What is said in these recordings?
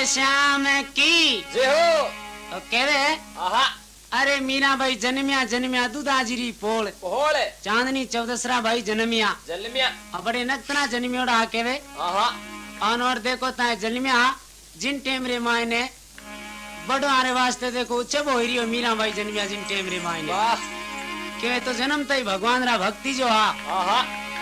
के श्याम की जे हो तो केवे आहा अरे मीरा भाई जन्मिया जन्मिया दूधाजीरी पोल पोल चांदनी चौदसरा भाई जन्मिया जलमिया बड़े नक्तना जन्मियोड़ा केवे आहा और देखो ताए जन्मिया जिन टेम रे मायने बड़ो आरे वास्ते देखो उच्चब हो रियो मीरा भाई जन्मिया जिन टेम रे मायने वाह केवे तो जन्म तई भगवान रा भक्ति जो हा आहा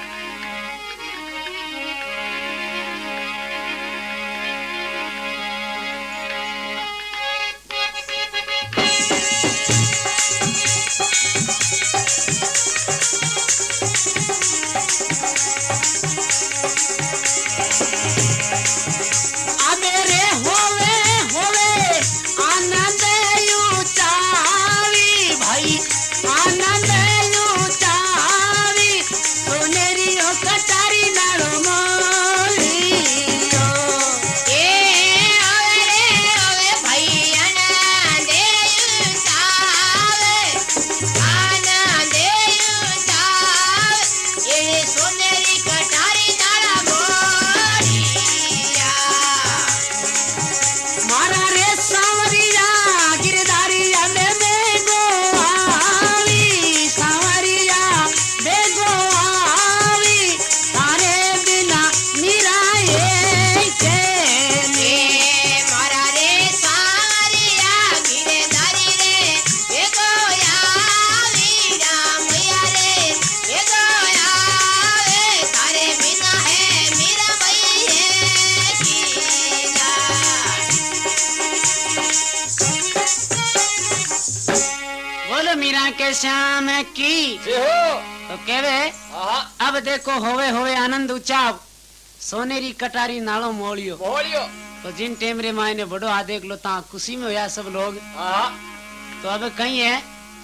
मीरा के श्याम की जे हो तो केवे आहा अब देखो होवे होवे आनंद उचाव सोनेरी कटारी नालो मोलियो मोलियो तो जिन टेम रे मायने बड़ो आ देख लो ता खुशी में होया सब लोग आहा तो अब कहीं है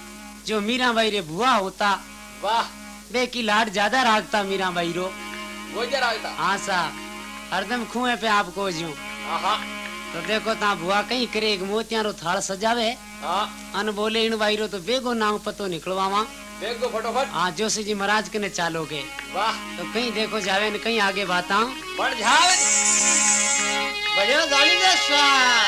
जो मीरा बाई रे बुआ होता वाह बे की लाड ज्यादा राखता मीरा बाई रो वो जरा आता हाँ सा हरदम खुए पे आपको जो आहा तो देखो ता बुआ कहीं करे एक मोतिया रो थाल सजावे हां अन बोले इन बाई रो तो बेगो नाम पतो निकलवावा बेगो फटाफट हाँ जोशी जी महाराज कने चालोगे वाह तो कहीं देखो जावे न कहीं आगे बाता बढ़ जावे बजो गाली दे सा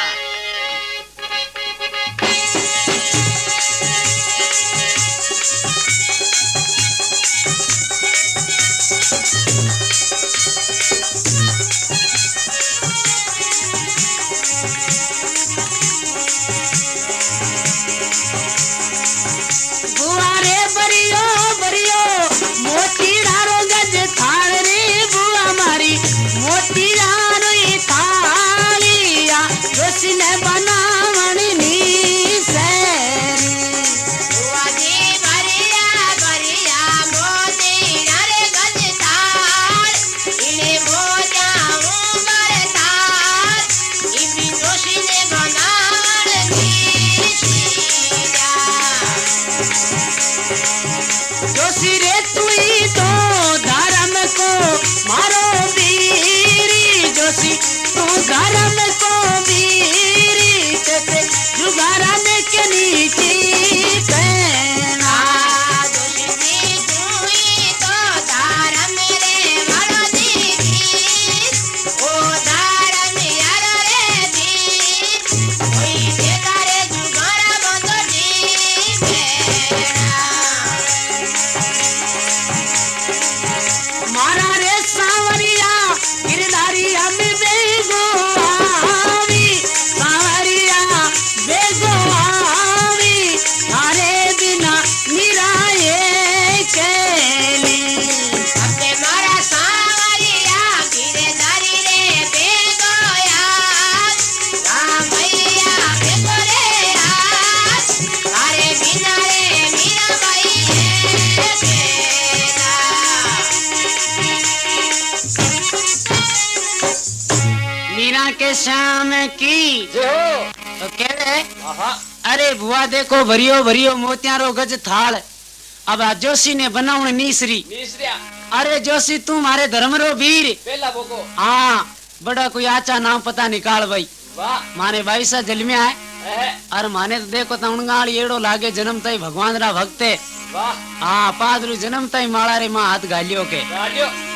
के श्याम की जे हो तो केवे आहा अरे बुआ देखो भरियो भरियो मोतियारो गज थाल अब आ जोशी ने बनावण नीसरी नीसरिया अरे जोशी तू मारे धर्म रो वीर पहला बोको हाँ बड़ा कोई आचा नाम पता निकाल भाई वाह माने भाई सा जलमिया है और माने तो देखो तमगाल एड़ो लागे जन्म तई भगवान रा भक्त है वाह हाँ पादरू जन्म तई माला रे मां हाथ गालियो के गालियो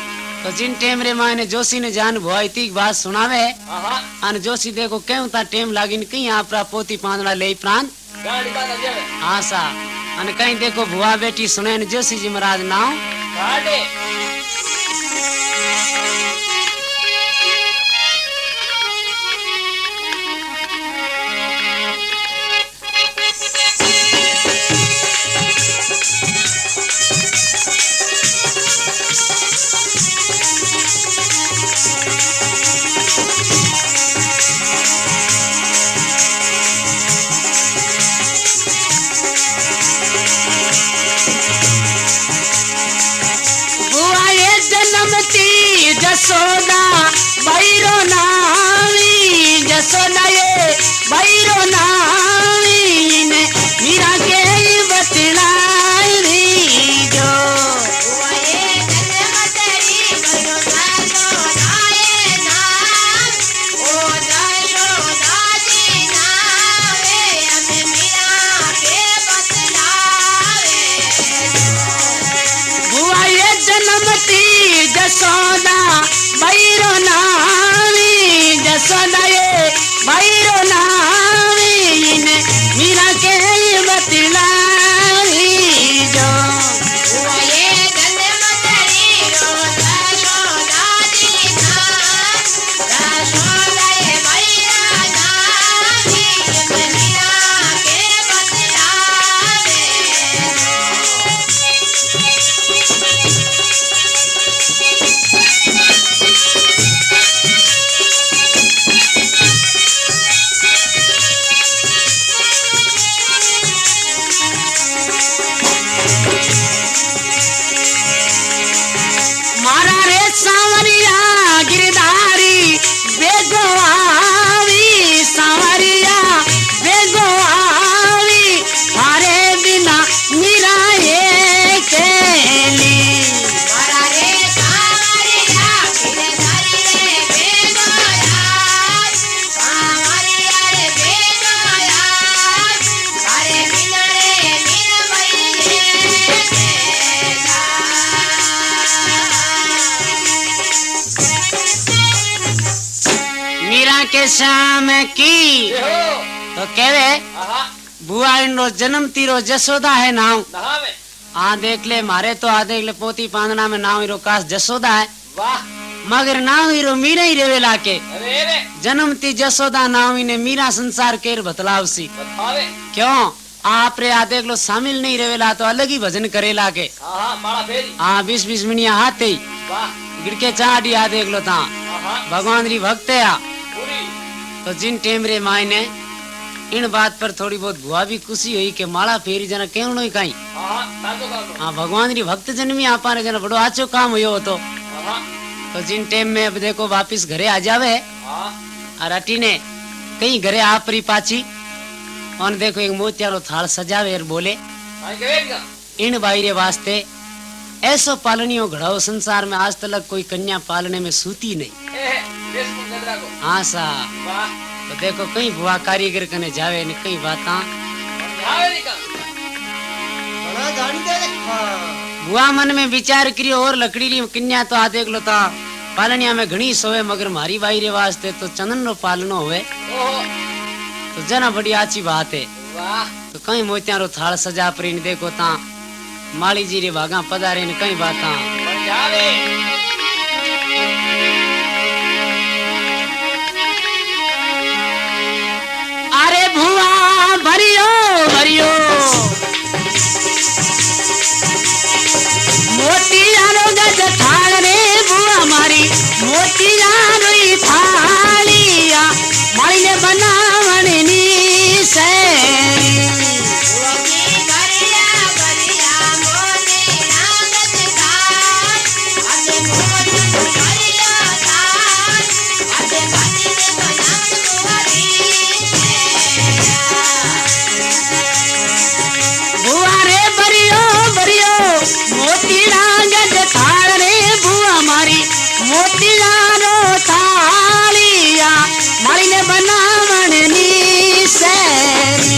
तो जिन टेम रे मायने जोशी ने जान भुआई तीक बात सुनावे आहा अन जोशी देखो क्यों ता टेम लागिन कहीं आपरा पोती पांदड़ा ले प्राण गाड़ी बात आ जावे आशा अन कहीं देखो भुआ बेटी सुने न जोशी जी महाराज नाव गाड़ी भुआ ये जन्मती जसोदा बैरो नावी जसोदा ये बैरो नावी ने मीरा के बतलाई री जो भुआ ये जन्मती जसोदा बैरो नावी जसोदा ये बैरो नावी ने मीरा के बतलाई जो मारा रे सांवरिया गिरधारी बेगोआवी सांवरिया बेगोआवी थारे बिना मीरा ये केली मीरा के शाम की ये हो तो कहवे आहा बुआ इनो जन्म तीरो जसोदा है नाव नहावे आ देख ले मारे तो आ देख ले पोती पांदना में नाव इरो कास जसोदा है वाह मगर नाव इरो मीरा ही रेवे लाके अरे रे जन्मती जसोदा नाव ने मीरा संसार केर बतलावसी बतावे क्यों आप रे आ देख लो शामिल नहीं रेवेला तो अलग ही भजन करेला के आहा माला फेरी हाँ 20-20 मिनिया हाथे ही वाह गिड़के चाटी आ देख लो ता आहा भगवान री भक्त है आ पूरी तो जिन टेम रे मायने इन बात पर थोड़ी बहुत भुआ भी खुशी हुई कि माला फेरी जना कहणो ही कहीं आहा सातो कालो हाँ भगवान री भक्त जन्मी आपा ने जना बड़ो आचो काम हुयो तो आहा तो जिन टेम में अब देखो वापिस घरे आ जावे आहा और अटी ने कहीं घरे आप री पाची और देखो एक मोतियारो थाल सजावे और बोले आई करेगा इन बाईरे वास्ते ऐसो पालनियों घड़ाओ संसार में आज तक कोई कन्या पालने में सूती नहीं ए देश को गदरा को हाँ सा वाह तो देखो कहीं भुआ कारीगर कने जावे ने कहीं बाता नहावे नहीं का बड़ा गाड़ी दे हां भुआ मन में विचार करियो और लकड़ी री कन्या तो आ देख लो ता पालनिया में घणी सोवे मगर मारी बाई रे वास्ते तो चंदन रो पालनो होवे ओहो तो जना बड़ी अच्छी बात है वाह तो कहीं मोतिया रो थाल सजा परी ने देखो ता माली जी रे भागा पधारे ने कहीं बाता बचावे अरे भुआ भरियो भरियो मोतियारो गज थाल रे बुआ मारी मोतियारो ही थालिया मारी ने बनावन नी से बुआ रे भरियो भरियो मोतीड़ा गज थाल रे बुआ मारी मोतीयारो थालिया मारी ने बनावन नी से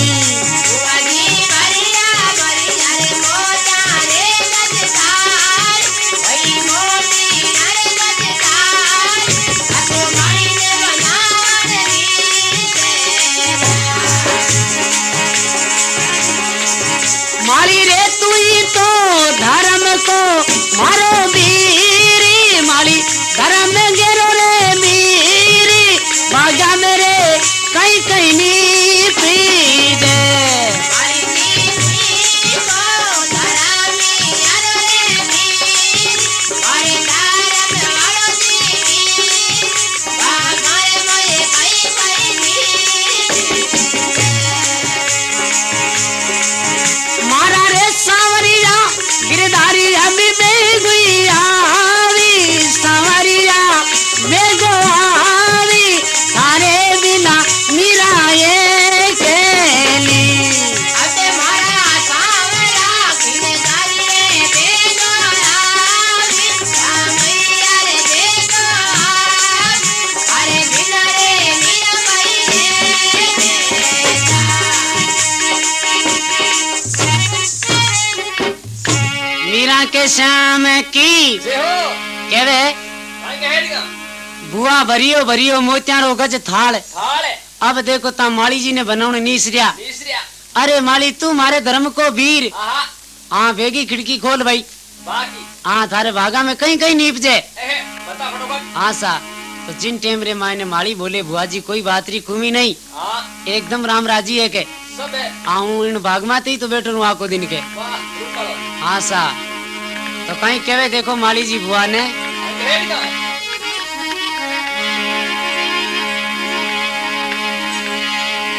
के श्याम की जे हो केवे भाई कह दिया बुआ भरियो भरियो मोतियारो गज थाल। थाले अब देखो ता माली जी ने बनावने नीसरिया। तीसरिया अरे माली तू मारे धर्म को वीर। आहा हाँ बेगी खिड़की खोल भाई। बाकी हाँ थारे भागा में कहीं कहीं नीप जे। बता फटोफट। हाँ सा तो जिन टेम रे मायने माली बोले बुआ जी कोई बात री कुमी नहीं, हाँ एकदम राम राजी है के सब है। आऊं इन भाग माते ही तो बैठो रू आको दिन के। वाह रुक करो। हाँ सा तो कहीं कहवे देखो माली जी बुआ ने कह दिया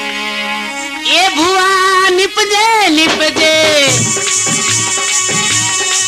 ए भुआ निपजे निपजे